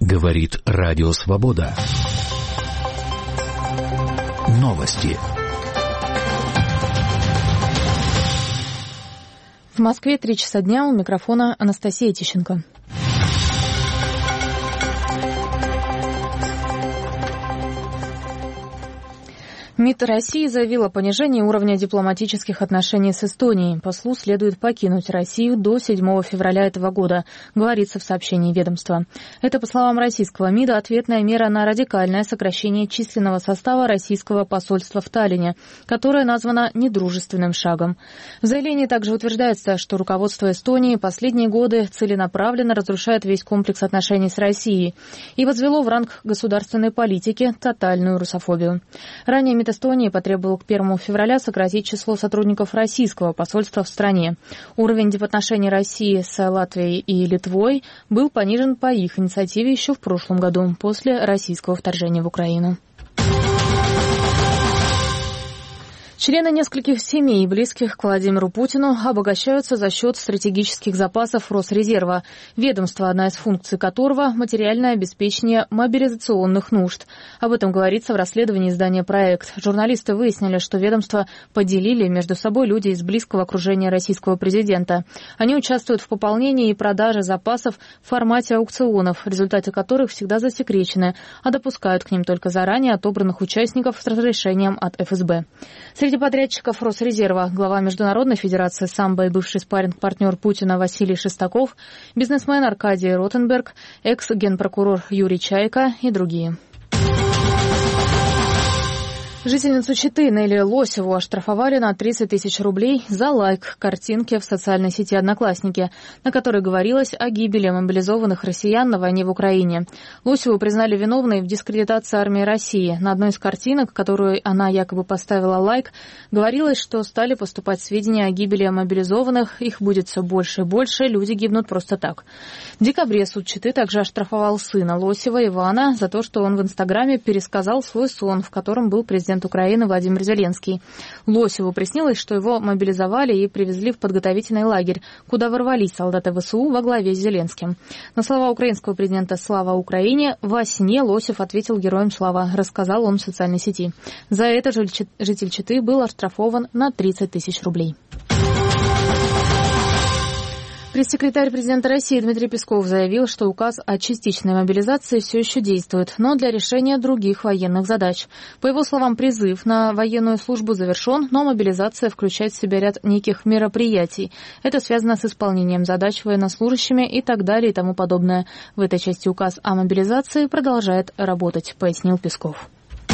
Говорит Радио Свобода. Новости. В Москве 3 часа дня, у микрофона Анастасия Тищенко. МИД России заявил о понижении уровня дипломатических отношений с Эстонией. Послу следует покинуть Россию до 7 февраля этого года, говорится в сообщении ведомства. Это, по словам российского МИДа, ответная мера на радикальное сокращение численного состава российского посольства в Таллине, которое названо недружественным шагом. В заявлении также утверждается, что руководство Эстонии последние годы целенаправленно разрушает весь комплекс отношений с Россией и возвело в ранг государственной политики тотальную русофобию. Ранее МИД Эстонии потребовал к 1 февраля сократить число сотрудников российского посольства в стране. Уровень дипотношений России с Латвией и Литвой был понижен по их инициативе еще в прошлом году, после российского вторжения в Украину. Члены нескольких семей, близких к Владимиру Путину, обогащаются за счет стратегических запасов Росрезерва, ведомства, одна из функций которого – материальное обеспечение мобилизационных нужд. Об этом говорится в расследовании издания «Проект». Журналисты выяснили, что ведомство поделили между собой люди из близкого окружения российского президента. Они участвуют в пополнении и продаже запасов в формате аукционов, результаты которых всегда засекречены, а допускают к ним только заранее отобранных участников с разрешением от ФСБ. Среди подрядчиков Росрезерва глава Международной федерации самбо и бывший спарринг-партнер Путина Василий Шестаков, бизнесмен Аркадий Ротенберг, экс-генпрокурор Юрий Чайка и другие. Жительницу Читы Нелли Лосеву оштрафовали на 30 тысяч рублей за лайк картинки в социальной сети «Одноклассники», на которой говорилось о гибели мобилизованных россиян на войне в Украине. Лосеву признали виновной в дискредитации армии России. На одной из картинок, которую она якобы поставила лайк, говорилось, что стали поступать сведения о гибели мобилизованных, их будет все больше и больше, люди гибнут просто так. В декабре суд Читы также оштрафовал сына Лосева Ивана за то, что он в Инстаграме пересказал свой сон, в котором был президент Украины Владимир Зеленский. Лосеву приснилось, что его мобилизовали и привезли в подготовительный лагерь, куда ворвались солдаты ВСУ во главе с Зеленским. На слова украинского президента «Слава Украине» во сне Лосев ответил героям слава, рассказал он в социальной сети. За это житель Читы был оштрафован на 30 тысяч рублей. Пресс-секретарь президента России Дмитрий Песков заявил, что указ о частичной мобилизации все еще действует, но для решения других военных задач. По его словам, призыв на военную службу завершен, но мобилизация включает в себя ряд неких мероприятий. Это связано с исполнением задач военнослужащими и так далее и тому подобное. В этой части указ о мобилизации продолжает работать, пояснил Песков.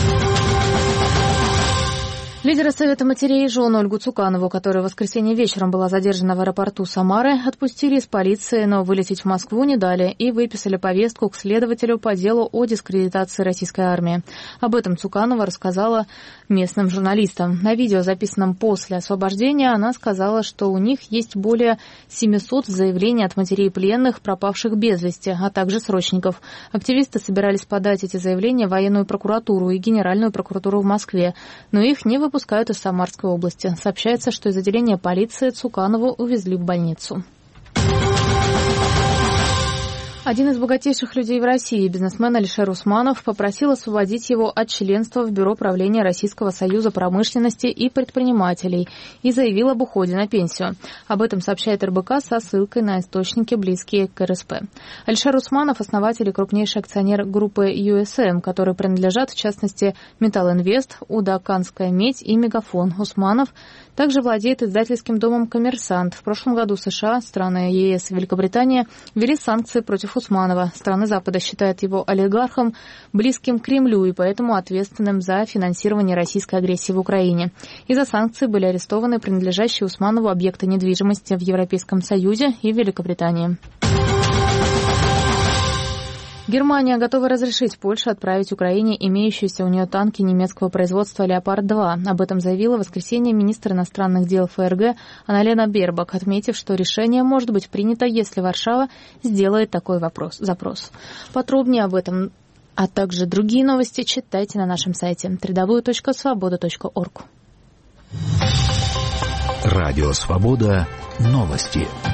Лидера Совета матерей и жен Ольгу Цуканову, которая в воскресенье вечером была задержана в аэропорту Самары, отпустили из полиции, но вылететь в Москву не дали и выписали повестку к следователю по делу о дискредитации российской армии. Об этом Цуканова рассказала местным журналистам. На видео, записанном после освобождения, она сказала, что у них есть более 700 заявлений от матерей пленных, пропавших без вести, а также срочников. Активисты собирались подать эти заявления в военную прокуратуру и Генеральную прокуратуру в Москве, но их не выпускают из Самарской области. Сообщается, что из отделения полиции Цуканову увезли в больницу. Один из богатейших людей в России, бизнесмен Алишер Усманов, попросил освободить его от членства в Бюро правления Российского союза промышленности и предпринимателей и заявил об уходе на пенсию. Об этом сообщает РБК со ссылкой на источники, близкие к РСП. Алишер Усманов – основатель и крупнейший акционер группы USM, которые принадлежат, в частности, Металлинвест, Удаканская медь и Мегафон. Усманов также владеет издательским домом «Коммерсант». В прошлом году США, страны ЕС и Великобритания ввели санкции против Усманова. Страны Запада считают его олигархом, близким к Кремлю и поэтому ответственным за финансирование российской агрессии в Украине. Из-за санкций были арестованы принадлежащие Усманову объекты недвижимости в Европейском Союзе и Великобритании. Германия готова разрешить Польше отправить Украине имеющиеся у нее танки немецкого производства «Леопард-2». Об этом заявила в воскресенье министр иностранных дел ФРГ Анналена Бербок, отметив, что решение может быть принято, если Варшава сделает такой запрос. Подробнее об этом, а также другие новости читайте на нашем сайте www.svoboda.org. Радио Свобода. Новости.